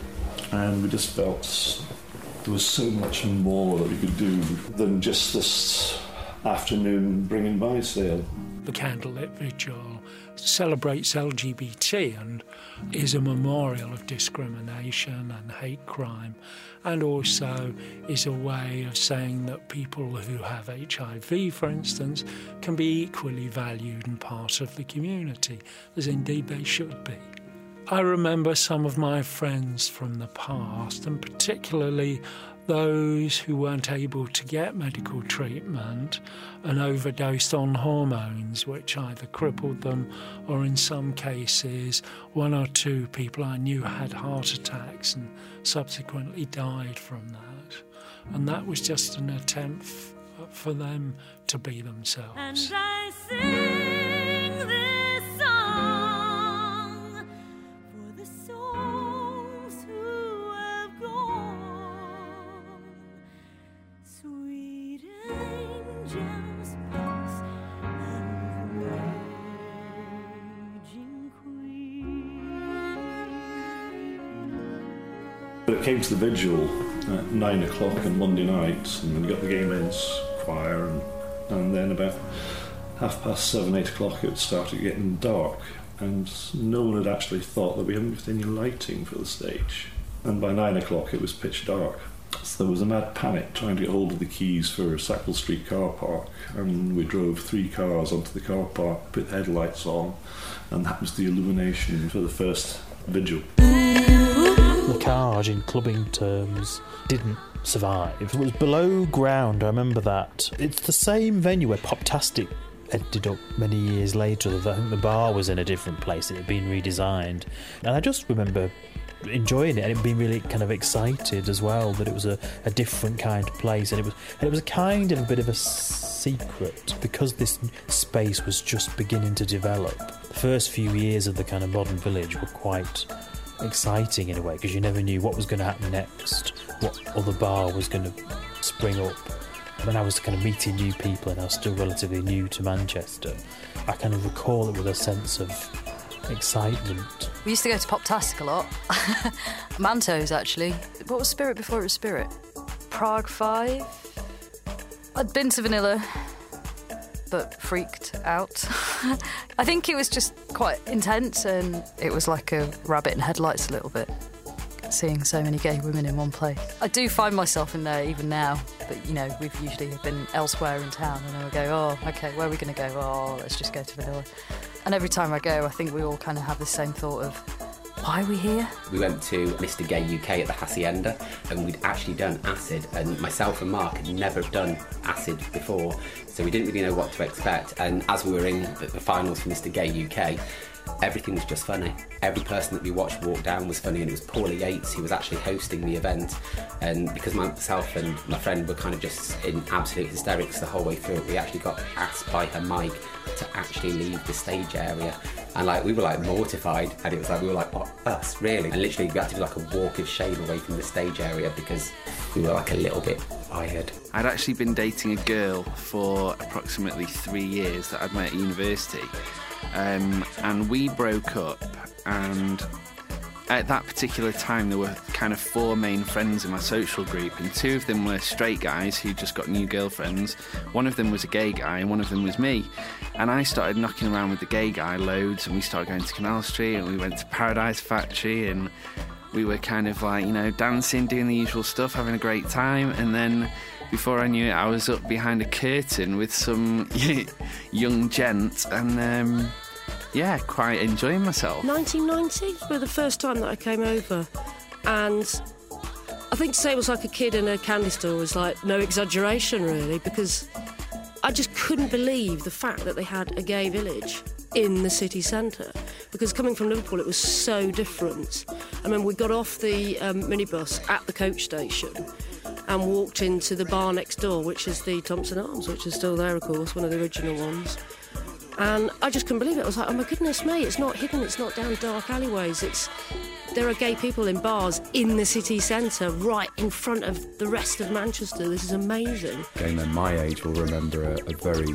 And we just felt there was so much more that we could do than just this afternoon bring and buy sale. The candlelit vigil celebrates L G B T and is a memorial of discrimination and hate crime, and also is a way of saying that people who have H I V, for instance, can be equally valued and part of the community, as indeed they should be. I remember some of my friends from the past, and particularly those who weren't able to get medical treatment and overdosed on hormones, which either crippled them or in some cases one or two people I knew had heart attacks and subsequently died from that. And that was just an attempt f- for them to be themselves. And I sing this song for the souls who have gone. Sweet angels pass and the raging queen. But it came to the vigil at nine o'clock on Monday night, and we got the Gay Men's Choir, and, and then about half past seven, eight o'clock it started getting dark, and no one had actually thought that we hadn't got any lighting for the stage. And by nine o'clock it was pitch dark. So there was a mad panic trying to get hold of the keys for Sackville Street car park, and we drove three cars onto the car park, put headlights on, and that was the illumination for the first vigil. The Carge, in clubbing terms, didn't survive. It was below ground, I remember that. It's the same venue where Poptastic ended up many years later. I think the bar was in a different place, it had been redesigned. And I just remember enjoying it and being really kind of excited as well that it was a, a different kind of place, and it was and it was a kind of a bit of a secret because this space was just beginning to develop. The first few years of the kind of modern village were quite exciting in a way, because you never knew what was going to happen next, what other bar was going to spring up. When I was kind of meeting new people and I was still relatively new to Manchester, I kind of recall it with a sense of excitement. We used to go to Poptastic a lot. Manto's, actually. What was Spirit before it was Spirit? Prague Five. I'd been to Vanilla, but freaked out. I think it was just quite intense, and it was like a rabbit in headlights a little bit, seeing so many gay women in one place. I do find myself in there even now, but, you know, we've usually been elsewhere in town, and then we go, oh, OK, where are we going to go? Oh, let's just go to Vanilla. And every time I go, I think we all kind of have the same thought of, Why are we here? We went to Mister Gay U K at the Hacienda, and we'd actually done acid, and myself and Mark had never done acid before, so we didn't really know what to expect. And as we were in the, the finals for Mister Gay U K, everything was just funny. Every person that we watched walk down was funny, and it was Paulie Yates who was actually hosting the event. And because myself and my friend were kind of just in absolute hysterics the whole way through it, we actually got asked by her mic to actually leave the stage area. And like we were like mortified, and it was like we were like, what, us, really? And literally we had to do like a walk of shame away from the stage area because we were like a little bit tired. I'd actually been dating a girl for approximately three years that I'd met at university. Um, and we broke up, and at that particular time there were kind of four main friends in my social group, and two of them were straight guys who just got new girlfriends. One of them was a gay guy and one of them was me. And I started knocking around with the gay guy loads, and we started going to Canal Street and we went to Paradise Factory, and we were kind of like, you know, dancing, doing the usual stuff, having a great time. And then before I knew it, I was up behind a curtain with some young gent, and um, yeah, quite enjoying myself. nineteen ninety was the first time that I came over, and I think to say it was like a kid in a candy store was like no exaggeration, really, because I just couldn't believe the fact that they had a gay village in the city centre, because coming from Liverpool it was so different. I mean, we got off the um, minibus at the coach station and walked into the bar next door, which is the Thompson Arms, which is still there, of course, one of the original ones. And I just couldn't believe it. I was like, oh my goodness me, it's not hidden, it's not down dark alleyways, it's there are gay people in bars in the city centre, right in front of the rest of Manchester. This is amazing. Gay men my age will remember a, a very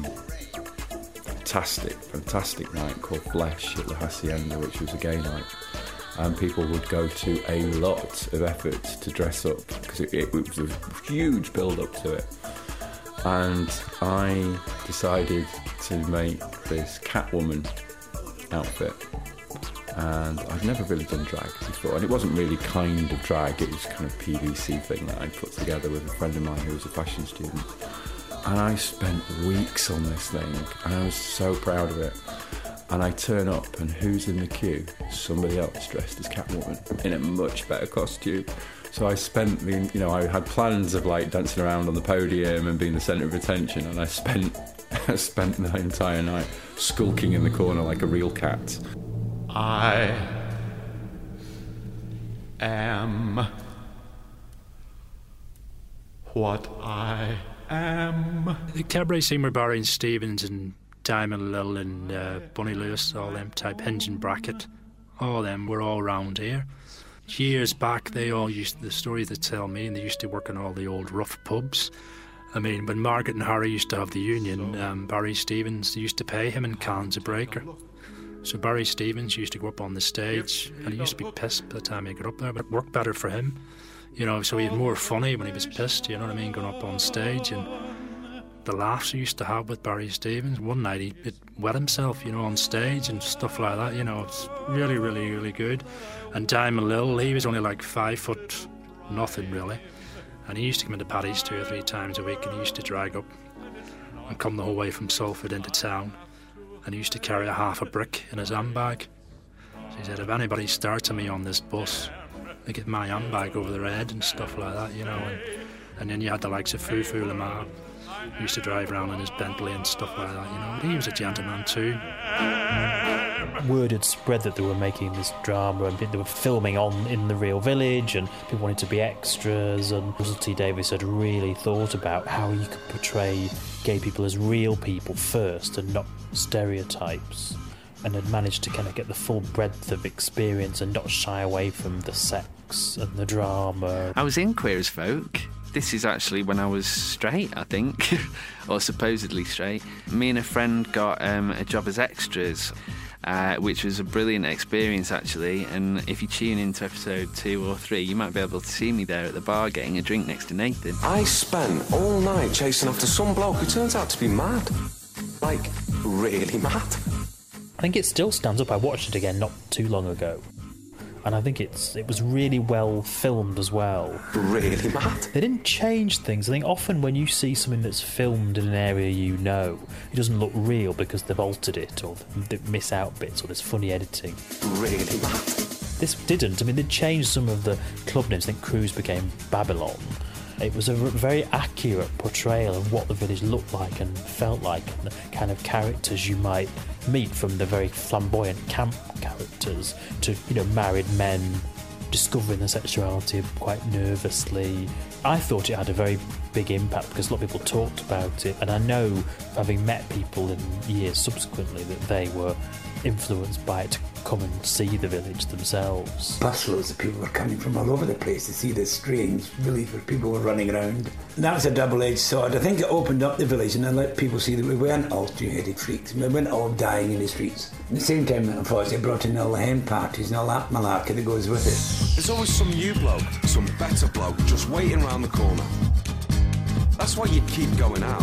fantastic, fantastic night called Flesh at the Hacienda, which was a gay night. And people would go to a lot of effort to dress up because it, it was a huge build-up to it. And I decided to make this Catwoman outfit. And I'd never really done drag before, and it wasn't really kind of drag, it was kind of P V C thing that I put together with a friend of mine who was a fashion student. And I spent weeks on this thing, and I was so proud of it. And I turn up, and who's in the queue? Somebody else dressed as Catwoman in a much better costume. So I spent the, you know, I had plans of like dancing around on the podium and being the centre of attention, and I spent, I spent the entire night skulking in the corner like a real cat. I am what I am. The cabaret scene were Barry and Stevens and Diamond Lil and uh, Bonnie Lewis, all them type, Hinge and Brackett, all them were all round here. Years back, they all used, the stories they tell me, and they used to work in all the old rough pubs. I mean, when Margaret and Harry used to have the union, um, Barry Stevens, they used to pay him in cans of breaker. So Barry Stevens used to go up on the stage, and he used to be pissed by the time he got up there, but it worked better for him. You know, so he was more funny when he was pissed, you know what I mean, going up on stage. And the laughs he used to have with Barry Stevens. One night he wet himself, you know, on stage and stuff like that, you know, it's really, really, really good. And Diamond Lil, he was only like five foot nothing, really. And he used to come into Paddy's two or three times a week, and he used to drag up and come the whole way from Salford into town. And he used to carry a half a brick in his handbag. So he said, if anybody starts me on this bus, they get my handbag over their head and stuff like that, you know. And, and then you had the likes of Fufu Lamar, who used to drive around in his Bentley and stuff like that, you know. But he was a gentleman too. Word had spread that they were making this drama, and they were filming on in the real village, and people wanted to be extras. And Russell T Davies had really thought about how you could portray gay people as real people first and not stereotypes, and had managed to kind of get the full breadth of experience and not shy away from the sex and the drama. I was in Queer as Folk. This is actually when I was straight, I think, or supposedly straight. Me and a friend got um, a job as extras, uh, which was a brilliant experience, actually. And if you tune into episode two or three, you might be able to see me there at the bar getting a drink next to Nathan. I spent all night chasing after some bloke who turns out to be mad. Like, really mad. I think it still stands up. I watched it again not too long ago, and I think it's it was really well filmed as well. Really mad? They didn't change things. I think often when you see something that's filmed in an area you know, it doesn't look real because they've altered it, or they miss out bits, or there's funny editing. Really mad? This didn't. I mean, they changed some of the club names. I think Crews became Babylon. It was a very accurate portrayal of what the village looked like and felt like, and the kind of characters you might meet, from the very flamboyant camp characters to, you know, married men discovering their sexuality quite nervously. I thought it had a very big impact because a lot of people talked about it, and I know, having met people in years subsequently, that they were influenced by it to come and see the village themselves. Busloads of people were coming from all over the place to see this strange village where people were running around. And that was a double-edged sword. I think it opened up the village and it let people see that we weren't all two-headed freaks. We weren't all dying in the streets. At the same time, unfortunately, it brought in all the hen parties and all that malarkey that goes with it. There's always some new bloke, some better bloke, just waiting round the corner. That's why you'd keep going out.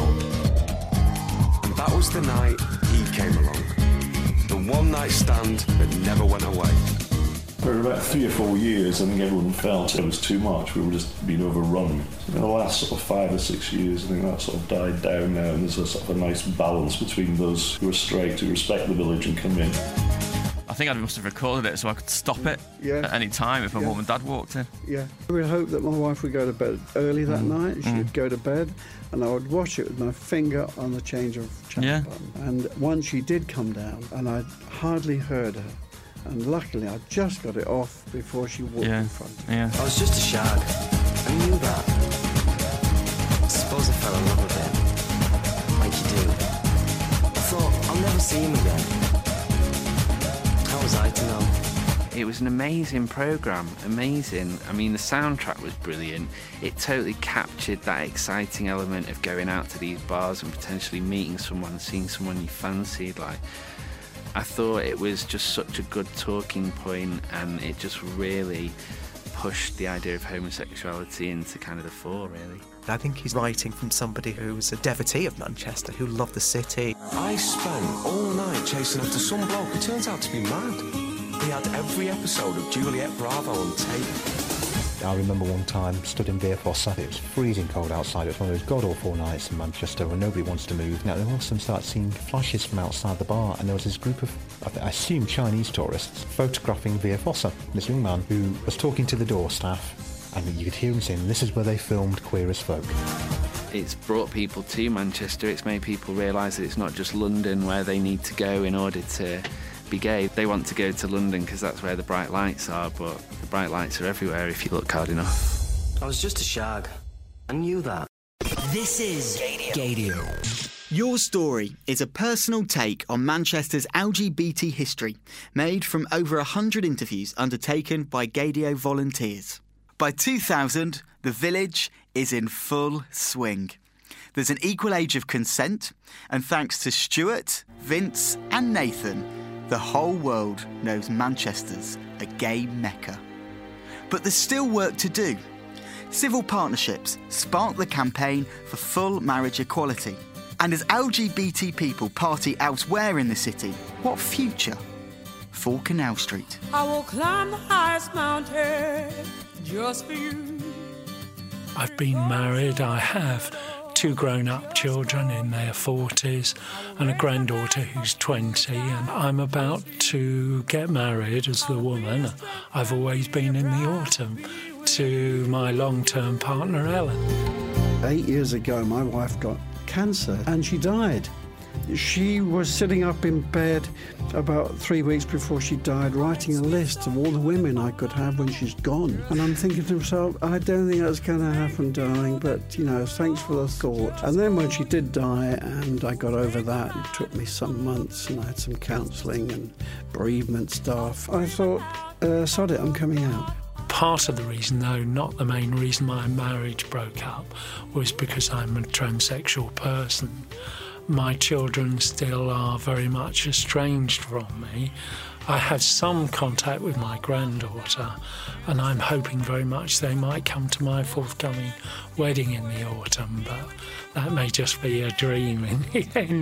And that was the night he came along. The one-night stand that never went away. For about three or four years, I think everyone felt it was too much. We were just being overrun. In the last sort of five or six years, I think that sort of died down now, and there's a sort of a nice balance between those who are straight, who respect the village and come in. I think I must have recorded it so I could stop it yeah. at any time if my yeah. mum and dad walked in. Yeah. We hoped that my wife would go to bed early that Mm. night. She Mm. would go to bed, and I would watch it with my finger on the change of channel Yeah. button. And once she did come down, and I hardly heard her, and luckily I just got it off before she walked Yeah. in front of Yeah. I was just a shag. I knew that. I suppose I fell in love with him. Like you do. I thought, I'll never see him again. How was I to know? It was an amazing programme, amazing. I mean, the soundtrack was brilliant. It totally captured that exciting element of going out to these bars and potentially meeting someone, seeing someone you fancied. Like, I thought it was just such a good talking point, and it just really pushed the idea of homosexuality into kind of the fore, really. I think he's writing from somebody who's a devotee of Manchester, who loved the city. I spent all night chasing after some bloke who turns out to be mad. He had every episode of Juliet Bravo on tape. I remember one time stood in Via Fossa. It was freezing cold outside. It was one of those god-awful nights in Manchester where nobody wants to move. Now, then all of a sudden started seeing flashes from outside the bar, and there was this group of, I, th- I assume, Chinese tourists photographing Via Fossa. This young man who was talking to the door staff, and you could hear him saying, "This is where they filmed Queer as Folk." It's brought people to Manchester. It's made people realise that it's not just London where they need to go in order to be gay. They want to go to London because that's where the bright lights are, but the bright lights are everywhere if you look hard enough. I was just a shag. I knew that. This is Gaydio. Your Story is a personal take on Manchester's L G B T history, made from over a hundred interviews undertaken by Gaydio volunteers. By two thousand, the village is in full swing. There's an equal age of consent, and thanks to Stuart, Vince and Nathan, the whole world knows Manchester's a gay mecca. But there's still work to do. Civil partnerships spark the campaign for full marriage equality. And as L G B T people party elsewhere in the city, what future for Canal Street? I will climb the highest mountain just for you. I've been married. I have two grown-up children in their forties and a granddaughter who's twenty, and I'm about to get married as the woman I've always been in the autumn to my long-term partner Ellen. Eight years ago, my wife got cancer and she died. She was sitting up in bed about three weeks before she died, writing a list of all the women I could have when she's gone. And I'm thinking to myself, I don't think that's going to happen, darling, but, you know, thanks for the thought. And then when she did die and I got over that, it took me some months and I had some counselling and bereavement stuff, I thought, uh, sod it, I'm coming out. Part of the reason, though, not the main reason my marriage broke up, was because I'm a transsexual person. My children still are very much estranged from me. I have some contact with my granddaughter, and I'm hoping very much they might come to my forthcoming wedding in the autumn, but that may just be a dream in the end.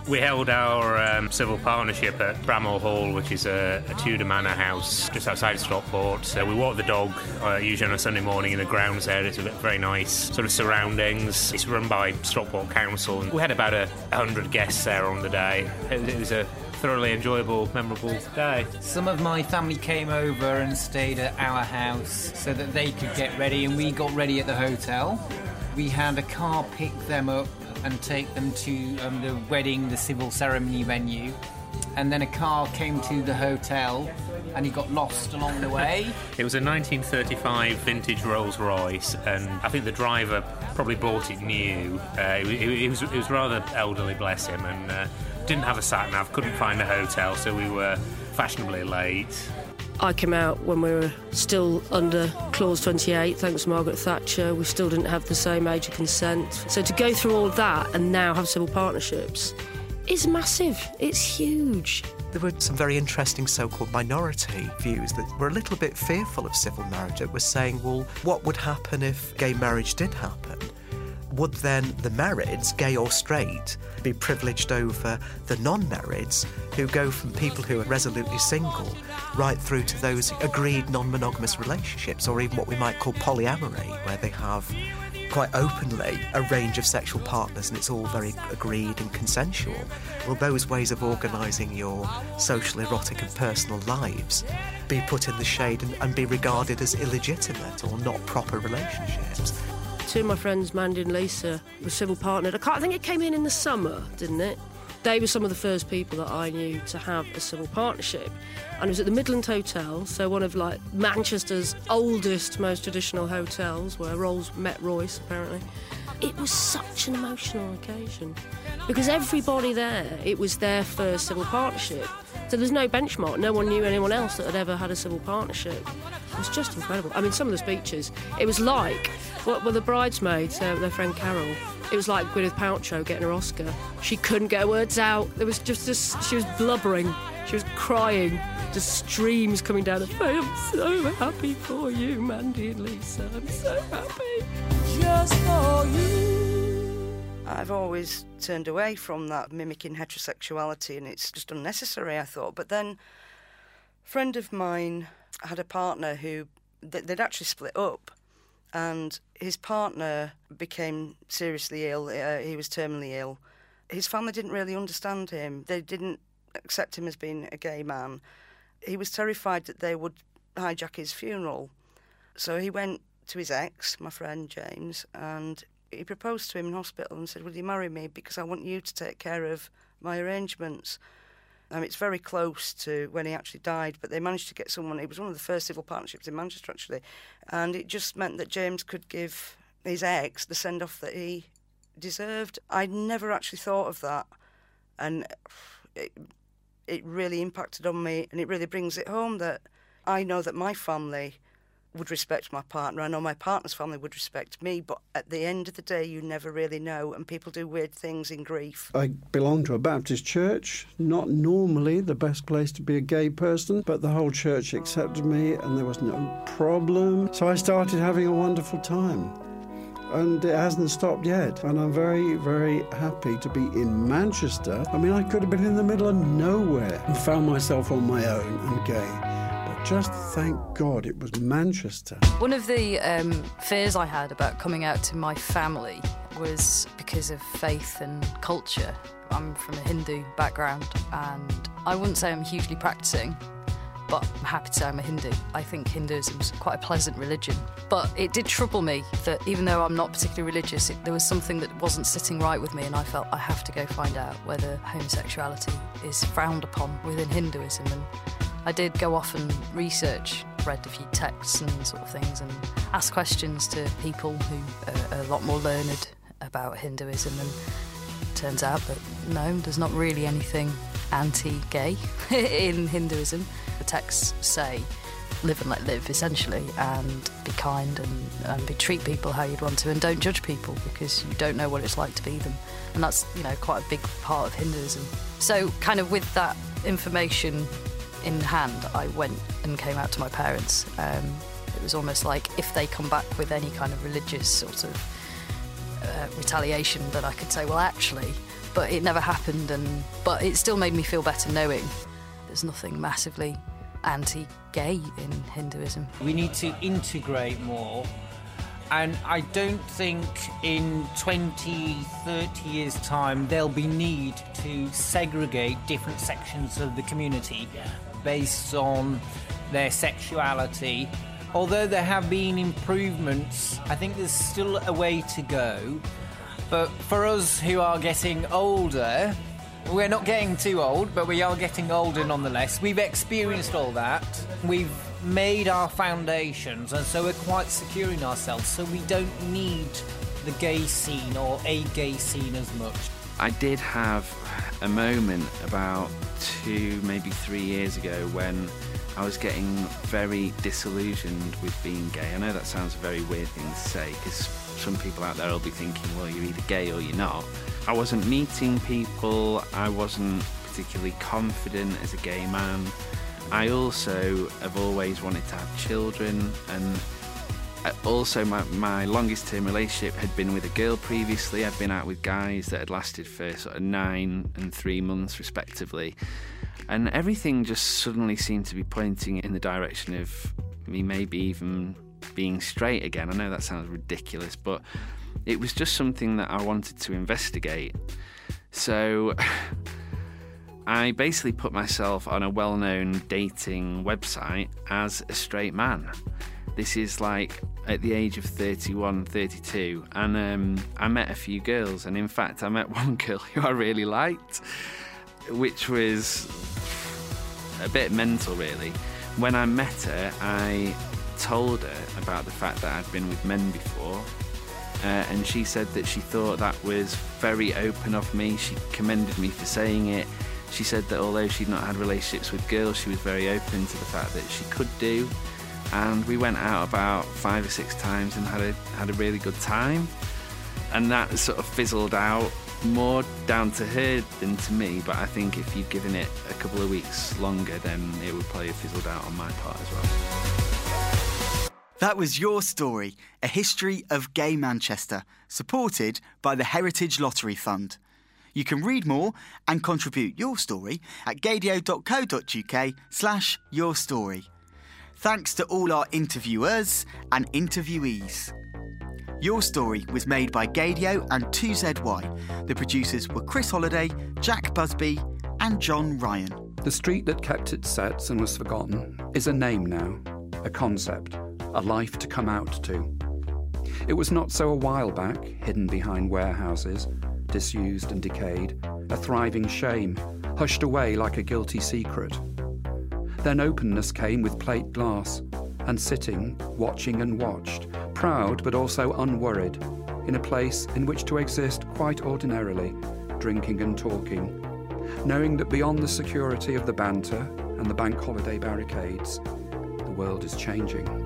We held our um, civil partnership at Bramhall Hall, which is a, a Tudor manor house just outside Stockport. So we walk the dog, uh, usually on a Sunday morning in the grounds there. It's a very nice sort of surroundings. It's run by Stockport Council. We had about a hundred guests there on the day. It, it was a thoroughly enjoyable, memorable day. Some of my family came over and stayed at our house so that they could get ready, and we got ready at the hotel. We had a car pick them up and take them to um, the wedding, the civil ceremony venue. And then a car came to the hotel and he got lost along the way. It was a nineteen thirty-five vintage Rolls Royce, and I think the driver probably bought it new. Uh, it, it, it, was, it was rather elderly, bless him, and uh, didn't have a sat-nav, couldn't find a hotel, so we were fashionably late. I came out when we were still under Clause twenty-eight, thanks to Margaret Thatcher. We still didn't have the same age of consent. So to go through all of that and now have civil partnerships is massive. It's huge. There were some very interesting so-called minority views that were a little bit fearful of civil marriage, that were saying, well, what would happen if gay marriage did happen? Would then the marrieds, gay or straight, be privileged over the non-marrieds, who go from people who are resolutely single right through to those agreed non-monogamous relationships, or even what we might call polyamory, where they have quite openly a range of sexual partners and it's all very agreed and consensual? Will those ways of organising your social, erotic and personal lives be put in the shade and, and be regarded as illegitimate or not proper relationships? Two of my friends, Mandy and Lisa, were civil partnered. I, can't, I think it came in in the summer, didn't it? They were some of the first people that I knew to have a civil partnership. And it was at the Midland Hotel, so one of like Manchester's oldest, most traditional hotels, where Rolls met Royce, apparently. It was such an emotional occasion because everybody there, it was their first civil partnership. So there's no benchmark. No one knew anyone else that had ever had a civil partnership. It was just incredible. I mean, some of the speeches, it was like, what were the bridesmaids, uh, their friend Carol, it was like Gwyneth Paltrow getting her Oscar. She couldn't get her words out. There was just, just she was blubbering. She was crying. Just streams coming down her face. I'm so happy for you, Mandy and Lisa. I'm so happy. Just for you. I've always turned away from that mimicking heterosexuality, and it's just unnecessary, I thought. But then a friend of mine had a partner who, they'd actually split up, and his partner became seriously ill. Uh, he was terminally ill. His family didn't really understand him. They didn't accept him as being a gay man. He was terrified that they would hijack his funeral. So he went to his ex, my friend James, and he proposed to him in hospital and said, will you marry me because I want you to take care of my arrangements. I mean, it's very close to when he actually died, but they managed to get someone. It was one of the first civil partnerships in Manchester, actually, and it just meant that James could give his ex the send-off that he deserved. I'd never actually thought of that, and it, it really impacted on me, and it really brings it home that I know that my family would respect my partner. I know my partner's family would respect me, but at the end of the day, you never really know, and people do weird things in grief. I belong to a Baptist church, not normally the best place to be a gay person, but the whole church accepted me and there was no problem. So I started having a wonderful time. And it hasn't stopped yet. And I'm very, very happy to be in Manchester. I mean, I could have been in the middle of nowhere and found myself on my own and gay. Just thank God it was Manchester. One of the um, fears I had about coming out to my family was because of faith and culture. I'm from a Hindu background, and I wouldn't say I'm hugely practising, but I'm happy to say I'm a Hindu. I think Hinduism is quite a pleasant religion. But it did trouble me that even though I'm not particularly religious, it, there was something that wasn't sitting right with me, and I felt I have to go find out whether homosexuality is frowned upon within Hinduism. And I did go off and research, read a few texts and sort of things, and asked questions to people who are a lot more learned about Hinduism, and it turns out that no, there's not really anything anti-gay in Hinduism. The texts say live and let live, essentially, and be kind and, and be, treat people how you'd want to, and don't judge people because you don't know what it's like to be them. And that's, you know, quite a big part of Hinduism. So kind of with that information in hand, I went and came out to my parents. Um, it was almost like if they come back with any kind of religious sort of uh, retaliation, that I could say, well, actually, but it never happened. And but it still made me feel better knowing there's nothing massively anti-gay in Hinduism. We need to integrate more, and I don't think in twenty, thirty years' time there'll be need to segregate different sections of the community based on their sexuality. Although there have been improvements, I think there's still a way to go. But for us who are getting older, we're not getting too old, but we are getting older nonetheless. We've experienced all that. We've made our foundations, and so we're quite secure in ourselves, so we don't need the gay scene or a gay scene as much. I did have a moment about two, maybe three years ago when I was getting very disillusioned with being gay. I know that sounds a very weird thing to say, because some people out there will be thinking, well, you're either gay or you're not. I wasn't meeting people, I wasn't particularly confident as a gay man. I also have always wanted to have children, and also my, my longest term relationship had been with a girl previously. I'd been out with guys that had lasted for sort of nine and three months respectively. And everything just suddenly seemed to be pointing in the direction of me maybe even being straight again. I know that sounds ridiculous, but it was just something that I wanted to investigate. So I basically put myself on a well-known dating website as a straight man. This is like at the age of thirty-one, thirty-two, and um, I met a few girls, and in fact I met one girl who I really liked, which was a bit mental really. When I met her, I told her about the fact that I'd been with men before, uh, and she said that she thought that was very open of me. She commended me for saying it. She said that although she'd not had relationships with girls, she was very open to the fact that she could do. And we went out about five or six times and had a had a really good time. And that sort of fizzled out, more down to her than to me, but I think if you'd given it a couple of weeks longer, then it would probably have fizzled out on my part as well. That was Your Story, a history of gay Manchester, supported by the Heritage Lottery Fund. You can read more and contribute your story at gadio.co.uk slash your story. Thanks to all our interviewers and interviewees. Your Story was made by Gadio and two Z Y. The producers were Chris Holliday, Jack Busby and John Ryan. The street that kept its sets and was forgotten is a name now, a concept, a life to come out to. It was not so a while back, hidden behind warehouses, disused and decayed, a thriving shame, hushed away like a guilty secret. Then openness came with plate glass, and sitting, watching and watched, proud but also unworried, in a place in which to exist quite ordinarily, drinking and talking, knowing that beyond the security of the banter and the bank holiday barricades, the world is changing.